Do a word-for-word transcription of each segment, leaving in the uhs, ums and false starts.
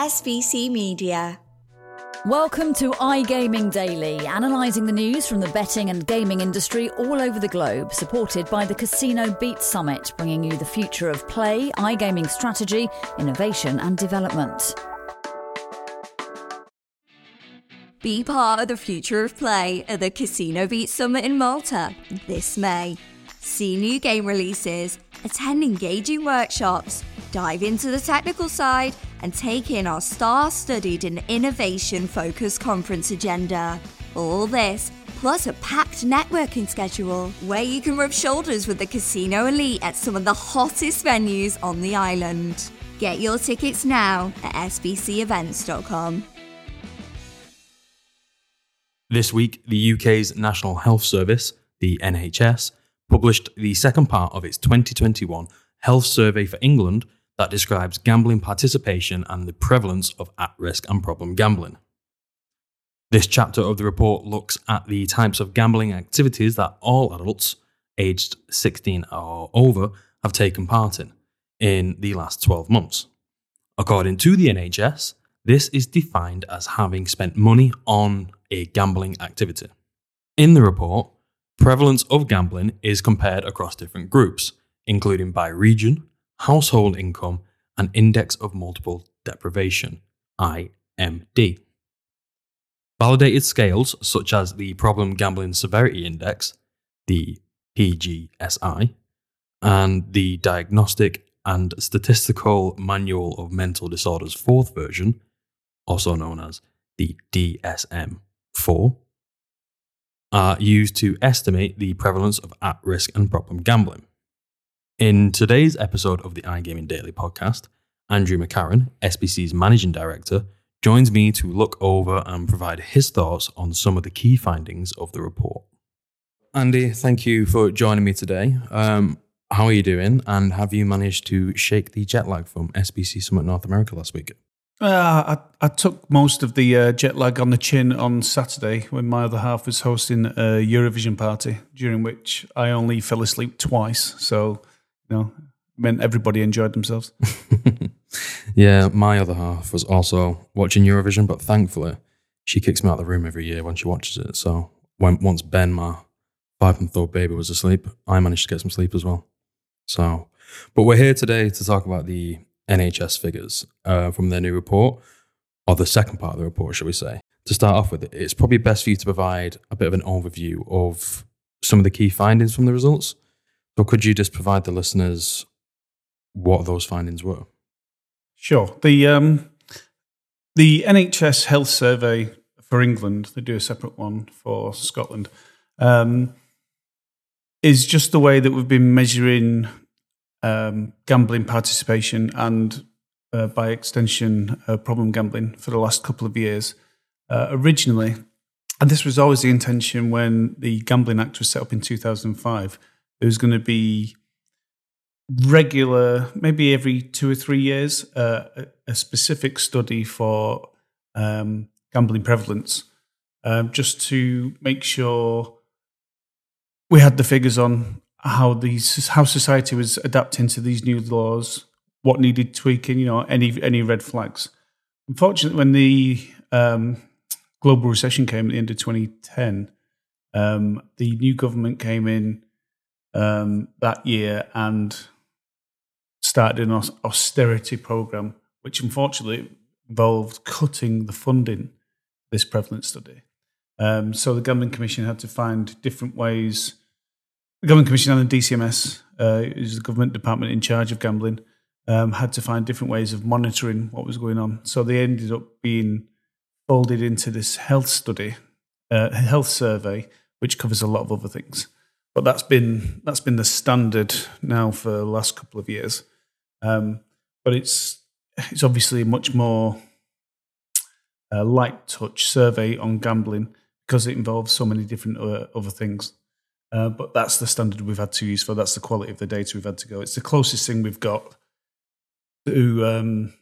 S B C Media. Welcome to iGaming Daily, analysing the news from the betting and gaming industry all over the globe, supported by the Casino Beat Summit, bringing you the future of play, iGaming strategy, innovation and development. Be part of the future of play at the Casino Beat Summit in Malta this May. See new game releases, attend engaging workshops, dive into the technical side, and take in our star-studied and innovation-focused conference agenda. All this, plus a packed networking schedule, where you can rub shoulders with the casino elite at some of the hottest venues on the island. Get your tickets now at s b c events dot com. This week, the U K's National Health Service, the N H S, published the second part of its twenty twenty-one Health Survey for England that describes gambling participation and the prevalence of at-risk and problem gambling. This chapter of the report looks at the types of gambling activities that all adults aged sixteen or over have taken part in in the last twelve months. According to the N H S, this is defined as having spent money on a gambling activity. In the report, prevalence of gambling is compared across different groups, including by region, household income, and index of multiple deprivation, I M D. Validated scales such as the Problem Gambling Severity Index, the P G S I, and the Diagnostic and Statistical Manual of Mental Disorders fourth version, also known as the D S M four, are used to estimate the prevalence of at-risk and problem gambling. In today's episode of the iGaming Daily podcast, Andrew McCarron, S B C's Managing Director, joins me to look over and provide his thoughts on some of the key findings of the report. Andy, thank you for joining me today. Um, how are you doing? And have you managed to shake the jet lag from S B C Summit North America last week? Uh, I, I took most of the uh, jet lag on the chin on Saturday when my other half was hosting a Eurovision party, during which I only fell asleep twice. So, you know, it meant everybody enjoyed themselves. Yeah, my other half was also watching Eurovision, but thankfully she kicks me out of the room every year when she watches it. So when once Ben, my five-month-old baby, was asleep, I managed to get some sleep as well. So, but we're here today to talk about the N H S figures uh, from their new report, or the second part of the report, shall we say. To start off with, it's probably best for you to provide a bit of an overview of some of the key findings from the results. So could you just provide the listeners what those findings were? Sure. The um, the N H S Health Survey for England, they do a separate one for Scotland, um, is just the way that we've been measuring Um, gambling participation and, uh, by extension, uh, problem gambling for the last couple of years. Uh, originally, and this was always the intention when the Gambling Act was set up in two thousand five, there was going to be regular, maybe every two or three years, uh, a, a specific study for um, gambling prevalence, um, just to make sure we had the figures on how these how society was adapting to these new laws, what needed tweaking, you know, any any red flags. Unfortunately, when the um, global recession came at the end of twenty ten, um, the new government came in um, that year and started an aus- austerity program, which unfortunately involved cutting the funding for this prevalence study. Um, so the Gambling Commission had to find different ways. The Gambling Commission and the D C M S, uh, is the government department in charge of gambling, um, had to find different ways of monitoring what was going on. So they ended up being folded into this health study, uh, health survey, which covers a lot of other things. But that's been that's been the standard now for the last couple of years. Um, but it's it's obviously a much more uh, light touch survey on gambling because it involves so many different uh, other things. Uh, but that's the standard we've had to use for. That's the quality of the data we've had to go. It's the closest thing we've got to um,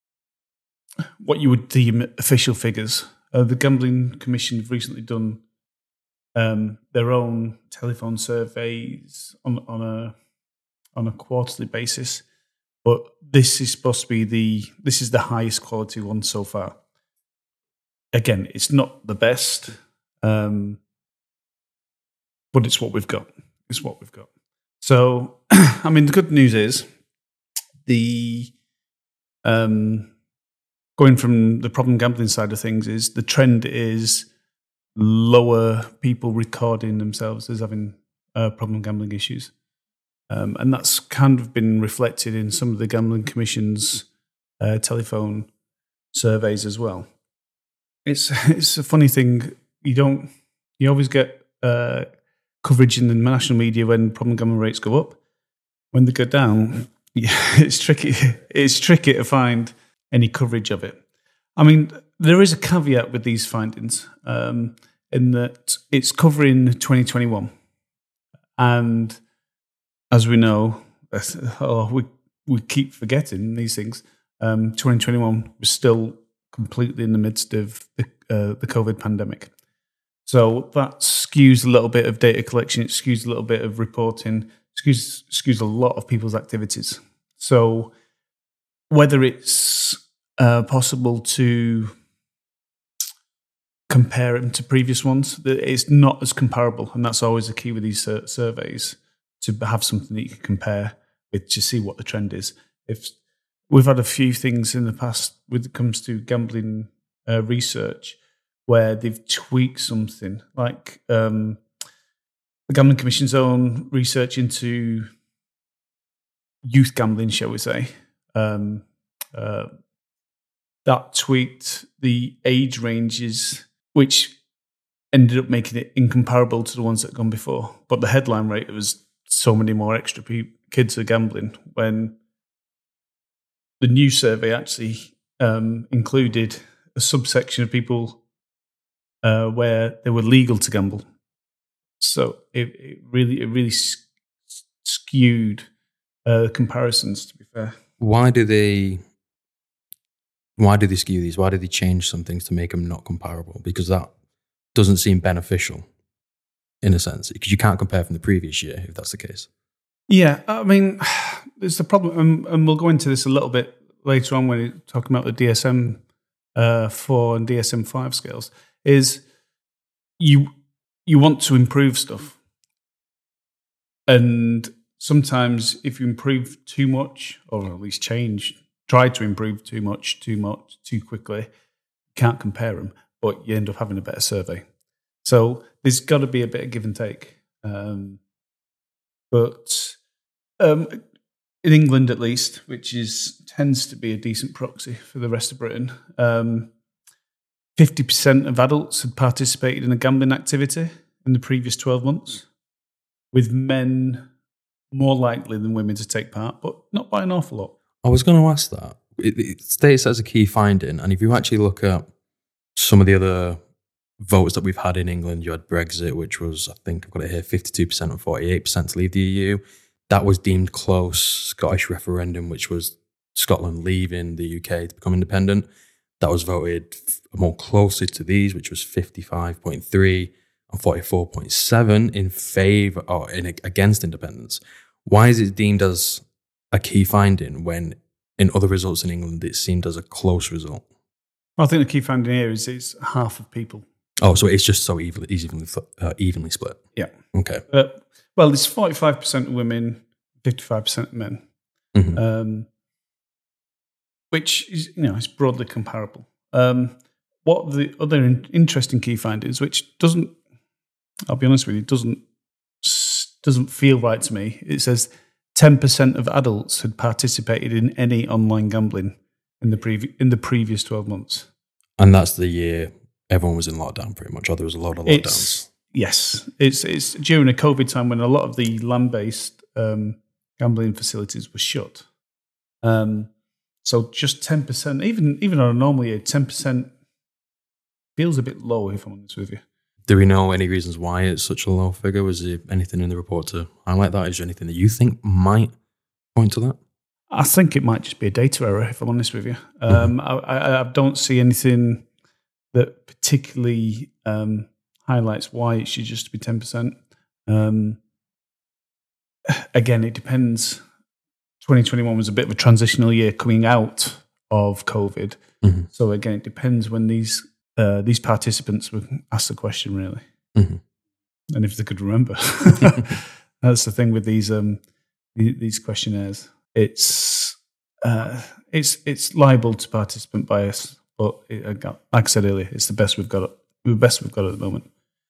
what you would deem official figures. Uh, the Gambling Commission have recently done um, their own telephone surveys on, on a on a quarterly basis, but this is supposed to be the this is the highest quality one so far. Again, it's not the best, um, but it's what we've got. It's what we've got. So, I mean, the good news is the um, going from the problem gambling side of things is the trend is lower people recording themselves as having uh, problem gambling issues. Um, and that's kind of been reflected in some of the Gambling Commission's uh, telephone surveys as well. It's it's a funny thing. You don't you always get uh, coverage in the national media when problem gambling rates go up. When they go down, yeah, it's tricky. It's tricky to find any coverage of it. I mean, there is a caveat with these findings um, in that it's covering twenty twenty-one, and as we know, oh, we we keep forgetting these things. Um, twenty twenty-one was still completely in the midst of the, uh, the COVID pandemic. So that skews a little bit of data collection, it skews a little bit of reporting, skews, skews a lot of people's activities. So whether it's uh, possible to compare them to previous ones, it's not as comparable. And that's always the key with these uh, surveys, to have something that you can compare with to see what the trend is. If we've had a few things in the past when it comes to gambling uh, research where they've tweaked something, like um, the Gambling Commission's own research into youth gambling, shall we say, um, uh, that tweaked the age ranges, which ended up making it incomparable to the ones that had gone before. But the headline rate was so many more extra pe- kids are gambling, when the new survey actually um, included a subsection of people uh, where they were legal to gamble. So it, it really, it really s- skewed uh, comparisons. To be fair, why do they? Why do they skew these? Why do they change some things to make them not comparable? Because that doesn't seem beneficial, in a sense, because you can't compare from the previous year if that's the case. Yeah, I mean, there's the problem, and, and we'll go into this a little bit later on when we're talking about the D S M four uh, and D S M five scales, is you you want to improve stuff. And sometimes if you improve too much, or at least change, try to improve too much, too much, too quickly, you can't compare them, but you end up having a better survey. So there's got to be a bit of give and take. Um, but um, in England, at least, which is tends to be a decent proxy for the rest of Britain, um, fifty percent of adults had participated in a gambling activity in the previous twelve months, with men more likely than women to take part, but not by an awful lot. I was going to ask that. It, it states as a key finding, and if you actually look at some of the other votes that we've had in England, you had Brexit, which was, I think I've got it here, fifty-two percent and forty-eight percent to leave the E U. That was deemed close. Scottish referendum, which was Scotland leaving the U K to become independent, that was voted more closely to these, which was fifty-five point three and forty-four point seven in favour or in, against independence. Why is it deemed as a key finding when in other results in England it's seemed as a close result? Well, I think the key finding here is it's half of people. Oh, so it's just so evenly, evenly, uh, evenly split. Yeah. Okay. Uh, well, it's forty-five percent of women, fifty-five percent of men, mm-hmm. um, which is, you know, it's broadly comparable. Um, what the other in- interesting key findings, which doesn't, I'll be honest with you, doesn't doesn't feel right to me. It says ten percent of adults had participated in any online gambling in the previ- in the previous twelve months, and that's the year everyone was in lockdown, pretty much, or there was a lot of lockdowns. It's, yes, it's it's during a COVID time when a lot of the land-based um, gambling facilities were shut. Um, so just ten percent, even even on a normal year, ten percent feels a bit low, if I'm honest with you. Do we know any reasons why it's such a low figure? Was there anything in the report to highlight that? Is there anything that you think might point to that? I think it might just be a data error, if I'm honest with you. Um, mm-hmm. I, I don't see anything that particularly um, highlights why it should just be ten percent. Um, again, it depends. twenty twenty-one was a bit of a transitional year coming out of COVID. Mm-hmm. So again, it depends when these uh, these participants would ask the question, really, mm-hmm. and if they could remember. That's the thing with these um, these questionnaires. It's uh, it's it's liable to participant bias, but it, like I said earlier, it's the best we've got. The best we've got at the moment.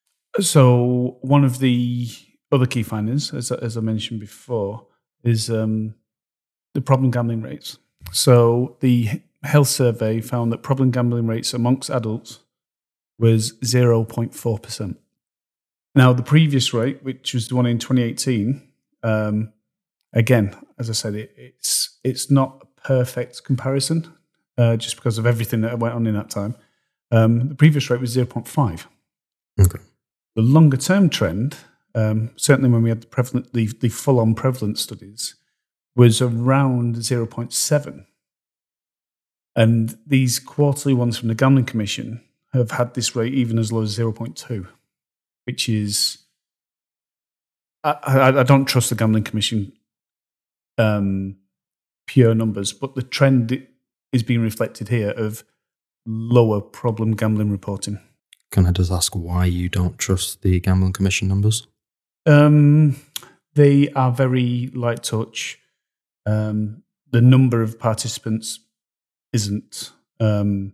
So one of the other key findings, as as I mentioned before, is um, the problem gambling rates. So the health survey found that problem gambling rates amongst adults was zero point four percent. Now, the previous rate, which was the one in twenty eighteen, um, again, as I said, it, it's it's not a perfect comparison uh, just because of everything that went on in that time. Um, the previous rate was zero point five. Okay. The longer-term trend, um, certainly when we had the, prevalent, the, the full-on prevalence studies, was around zero point seven. And these quarterly ones from the Gambling Commission have had this rate even as low as zero point two, which is... I, I, I don't trust the Gambling Commission um, pure numbers, but the trend is being reflected here of lower problem gambling reporting. Can I just ask why you don't trust the Gambling Commission numbers? Um, they are very light touch. Um, the number of participants isn't um,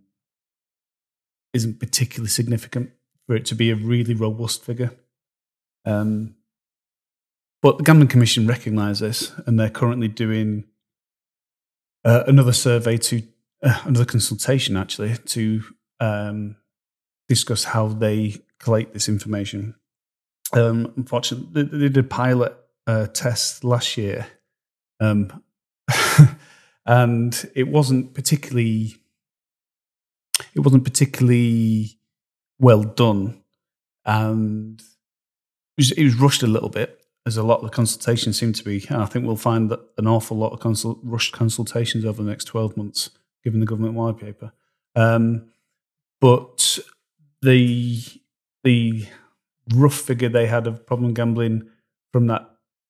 isn't particularly significant for it to be a really robust figure. Um, but the Gambling Commission recognise this, and they're currently doing uh, another survey to uh, another consultation actually to um, discuss how they collate this information. Um, unfortunately, they did a pilot uh, test last year, um, and it wasn't particularly it wasn't particularly well done, and it was, it was rushed a little bit, as a lot of the consultations seem to be. And I think we'll find that an awful lot of consult, rushed consultations over the next twelve months, given the government white paper. Um, but the the rough figure they had of problem gambling from that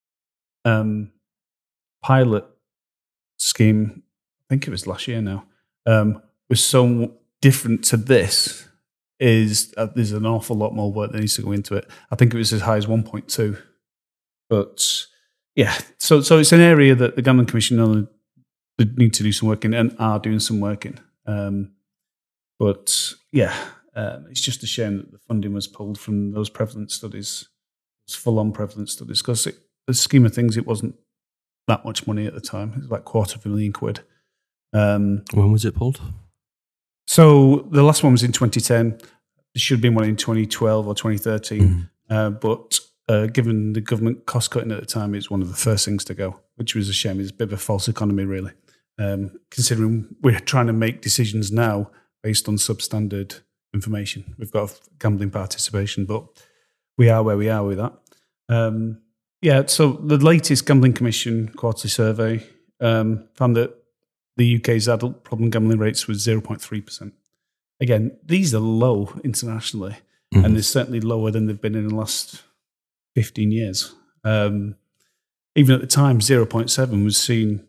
um, pilot scheme, I think it was last year now, um, was so different to this. Is uh, there's an awful lot more work that needs to go into it. I think it was as high as one point two. But yeah, so so it's an area that the Gambling Commission need to do some work in and are doing some work in. Um, but yeah, um, it's just a shame that the funding was pulled from those prevalence studies, those full-on prevalence studies, because the scheme of things, it wasn't that much money at the time. It was like quarter of a million quid. Um, when was it pulled? So the last one was in twenty ten. There should have been one in twenty twelve or twenty thirteen. Mm. Uh, but uh, given the government cost cutting at the time, it's one of the first things to go, which was a shame. It's a bit of a false economy, really, um, considering we're trying to make decisions now based on substandard information. We've got gambling participation, but we are where we are with that. Um, yeah, so the latest Gambling Commission quarterly survey um, found that the U K's adult problem gambling rates was zero point three percent. Again, these are low internationally, mm-hmm. and they're certainly lower than they've been in the last fifteen years. Um, even at the time, zero point seven was seen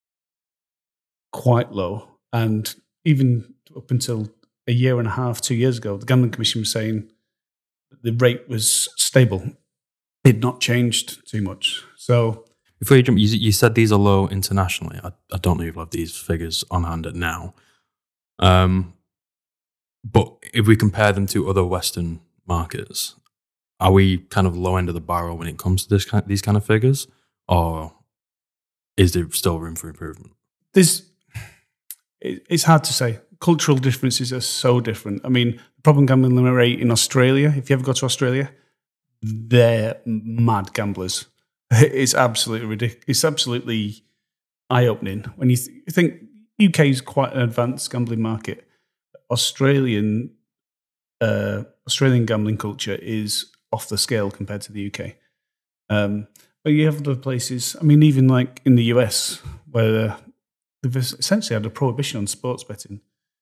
quite low. And even up until a year and a half, two years ago, the Gambling Commission was saying that the rate was stable. It had not changed too much. So... Before you jump, you, you said these are low internationally. I, I don't know if you have these figures on hand at now. Um, but if we compare them to other Western markets, are we kind of low end of the barrel when it comes to this kind, these kind of figures? Or is there still room for improvement? There's, it, it's hard to say. Cultural differences are so different. I mean, the problem gambling rate in Australia, if you ever go to Australia, they're mad gamblers. It's absolutely ridiculous. It's absolutely eye-opening when you, th- you think U K is quite an advanced gambling market. Australian uh, Australian gambling culture is off the scale compared to the U K. Um, but you have other places. I mean, even like in the U S, where they've essentially had a prohibition on sports betting,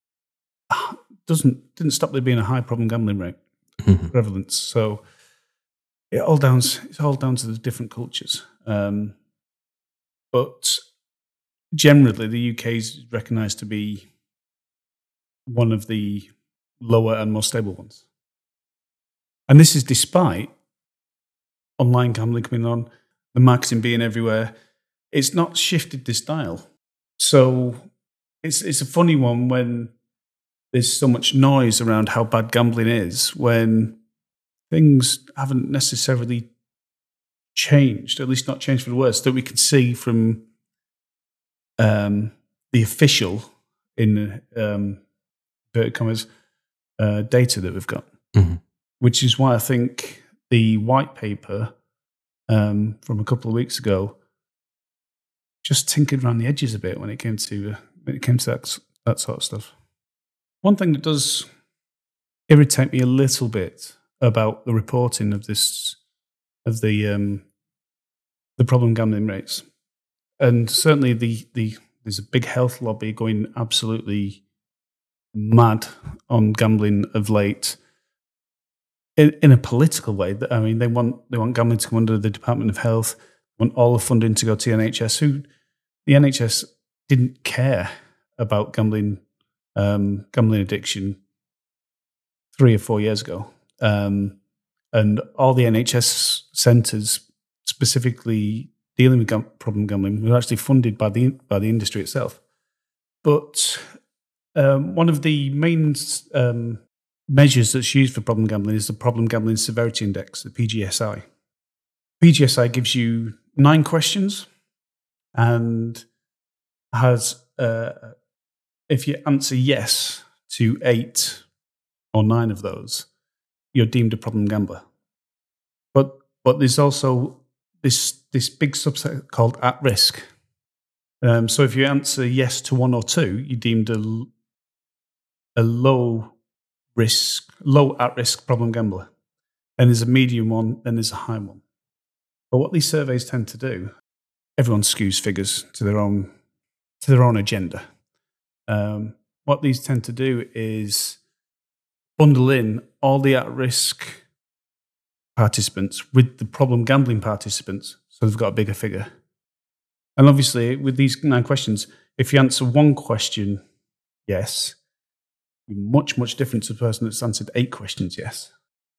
doesn't didn't stop there being a high problem gambling rate mm-hmm. prevalence. So. It all down, it's all down to the different cultures. Um, but generally, the U K is recognised to be one of the lower and more stable ones. And this is despite online gambling coming on, the marketing being everywhere. It's not shifted this dial. So it's it's a funny one when there's so much noise around how bad gambling is, when things haven't necessarily changed, at least not changed for the worse, that we can see from um, the official, in um, inverted commas, uh, data that we've got. Mm-hmm. Which is why I think the white paper um, from a couple of weeks ago just tinkered around the edges a bit when it came to uh, when it came to that that sort of stuff. One thing that does irritate me a little bit about the reporting of this of the um, the problem gambling rates, and certainly the the there's a big health lobby going absolutely mad on gambling of late. In, in a political way, I mean, they want they want gambling to come under the Department of Health, want all the funding to go to the N H S. Who the N H S didn't care about gambling, um, gambling addiction three or four years ago, um, and all the N H S centres specifically dealing with gam- problem gambling were actually funded by the by the industry itself. But um, one of the main um, measures that's used for problem gambling is the Problem Gambling Severity Index, the P G S I. P G S I gives you nine questions and has, uh, if you answer yes to eight or nine of those, you're deemed a problem gambler. But but there's also this this big subset called at risk. Um, so if you answer yes to one or two, you're deemed a, a low risk, low at risk problem gambler. And there's a medium one, and there's a high one. But what these surveys tend to do, everyone skews figures to their own to their own agenda. Um, what these tend to do is bundle in all the at risk participants with the problem gambling participants, so they've got a bigger figure. And obviously, with these nine questions, if you answer one question yes, much, much different to the person that's answered eight questions yes.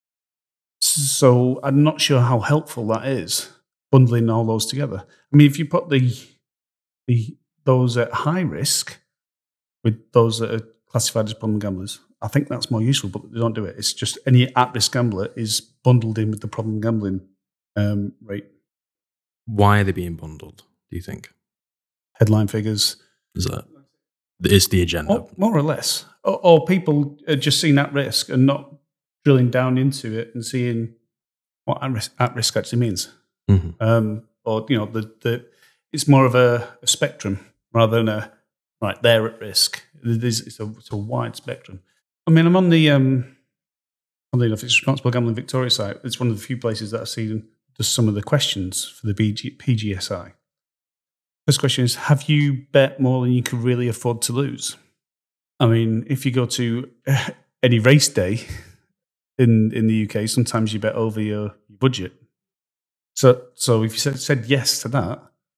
So I'm not sure how helpful that is, bundling all those together. I mean, if you put the the those at high risk with those that are classified as problem gamblers, I think that's more useful, but they don't do it. It's just any at-risk gambler is bundled in with the problem gambling um, rate. Why are they being bundled, do you think? Headline figures. Is that is the agenda? More, more or less. Or, or people are just seeing at risk and not drilling down into it and seeing what at risk, at risk actually means. Mm-hmm. Um, or, you know, the, the it's more of a, a spectrum rather than a, right, they're at risk. It is, it's, a, it's a wide spectrum. I mean, I'm on the, um, funnily enough, it's Responsible Gambling Victoria site. It's one of the few places that I've seen just some of the questions for the B G, P G S I. First question is, have you bet more than you could really afford to lose? I mean, if you go to any race day in, in the U K, sometimes you bet over your, your budget. So so if you said, said yes to that,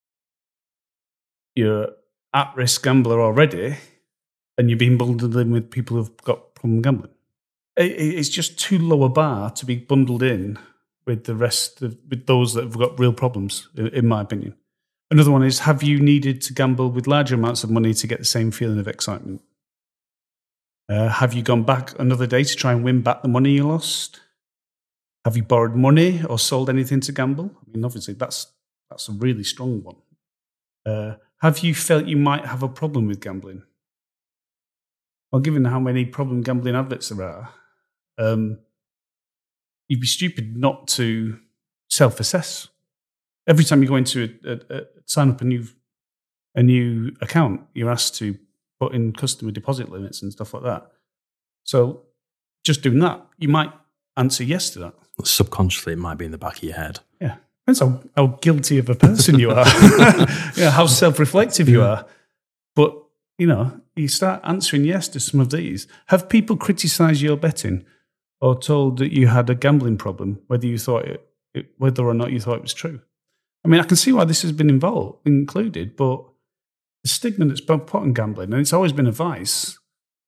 you're at-risk gambler already, and you're being bundled in with people who've got problem gambling. It, it's just too low a bar to be bundled in with the rest of with those that have got real problems, in, in my opinion. Another one is, have you needed to gamble with larger amounts of money to get the same feeling of excitement? Uh, have you gone back another day to try and win back the money you lost? Have you borrowed money or sold anything to gamble? I mean, obviously, that's that's a really strong one. Uh, have you felt you might have a problem with gambling? Well, given how many problem gambling adverts there are, um, you'd be stupid not to self-assess. Every time you go into a, a, a sign up a new a new account, you're asked to put in customer deposit limits and stuff like that. So just doing that, you might answer yes to that. Subconsciously, it might be in the back of your head. Yeah. Depends how, how guilty of a person you are, yeah, how self-reflective you are. But, you know, you start answering yes to some of these. Have people criticised your betting or told that you had a gambling problem, whether you thought it, it, whether or not you thought it was true? I mean, I can see why this has been involved, included, but the stigma that's been put on gambling, and it's always been a vice.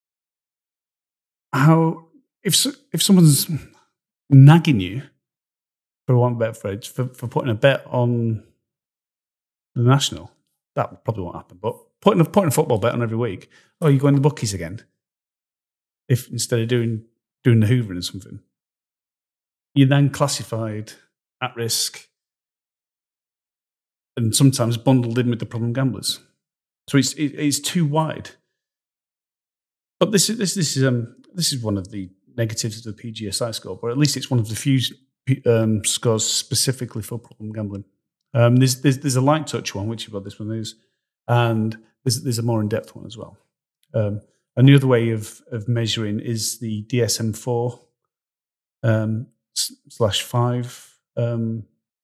How if if someone's nagging you, for want of a better phrase, for, for putting a bet on the national, that probably won't happen. But putting a putting a football bet on every week, oh, you're going to the bookies again. If instead of doing doing the hoovering or something, you're then classified at risk, and sometimes bundled in with the problem gamblers. So it's it, it's too wide. But this is this this is um this is one of the negatives of the P G S I score, but at least it's one of the few um, scores specifically for problem gambling. Um, there's, there's there's a light touch one, which is what this one is, and there's there's a more in depth one as well. Um, and the other way of of measuring is the D S M four um, slash five um,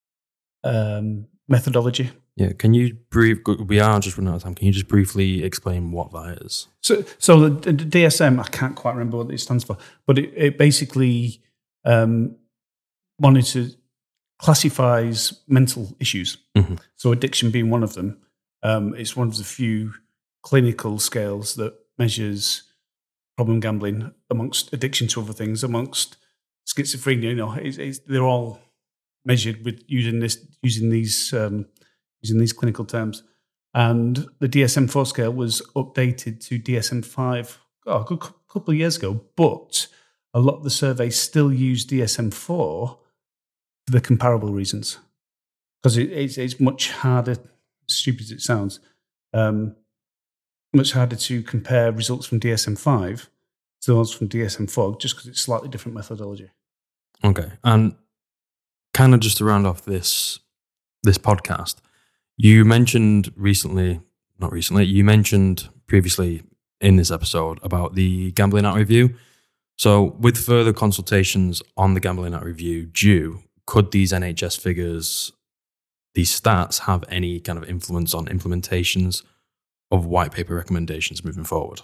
um, methodology. Yeah, can you brief? We are just running out of time. Can you just briefly explain what that is? So, so the, the D S M, I can't quite remember what it stands for, but it, it basically um, monitors, classifies mental issues. Mm-hmm. So, addiction being one of them. Um, it's one of the few clinical scales that measures problem gambling amongst addiction to other things, amongst schizophrenia. You know, it's, it's, they're all measured with using this, using these. Um, using these clinical terms. And the D S M four scale was updated to D S M five oh, a good couple of years ago, but a lot of the surveys still use D S M four for the comparable reasons. Because it, it's, it's much harder, stupid as it sounds, um, much harder to compare results from D S M five to those from D S M four, just because it's slightly different methodology. Okay. And kind of just to round off this this podcast, you mentioned recently, not recently, you mentioned previously in this episode about the Gambling Act Review. So with further consultations on the Gambling Act Review due, could these N H S figures, these stats, have any kind of influence on implementations of white paper recommendations moving forward?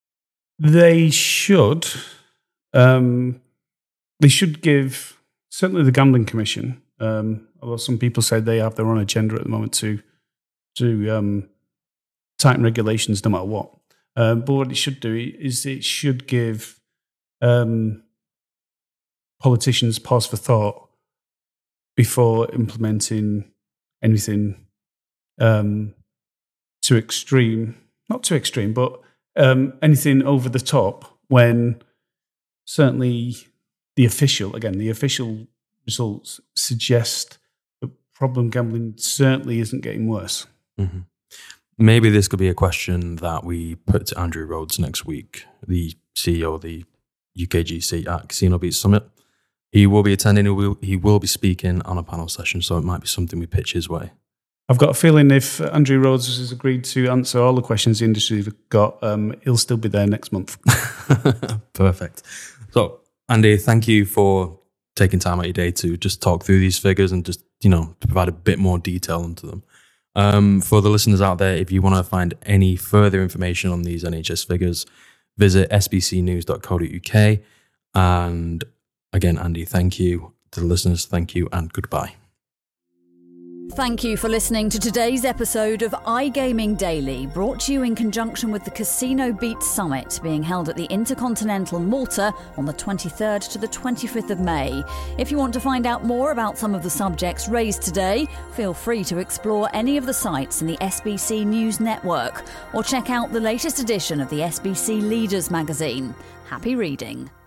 They should. Um, they should give, certainly the Gambling Commission, Um, although some people say they have their own agenda at the moment to to um, tighten regulations no matter what. Um, but what it should do is it should give um, politicians pause for thought before implementing anything um, too extreme. Not too extreme, but um, anything over the top when certainly the official, again, the official results suggest that problem gambling certainly isn't getting worse. Mm-hmm. Maybe this could be a question that we put to Andrew Rhodes next week, the C E O of the U K G C at Casino Beat Summit. He will be attending, he will, he will be speaking on a panel session, so it might be something we pitch his way. I've got a feeling if Andrew Rhodes has agreed to answer all the questions the industry have got, um, he'll still be there next month. Perfect. So, Andy, thank you for taking time out of your day to just talk through these figures and just, you know, to provide a bit more detail into them. Um, for the listeners out there, if you want to find any further information on these N H S figures, visit s b c news dot co dot u k. And again, Andy, thank you. To the listeners, thank you and goodbye. Thank you for listening to today's episode of iGaming Daily, brought to you in conjunction with the Casino Beat Summit, being held at the Intercontinental Malta on the twenty-third to the twenty-fifth of May. If you want to find out more about some of the subjects raised today, feel free to explore any of the sites in the S B C News Network, or check out the latest edition of the S B C Leaders magazine. Happy reading.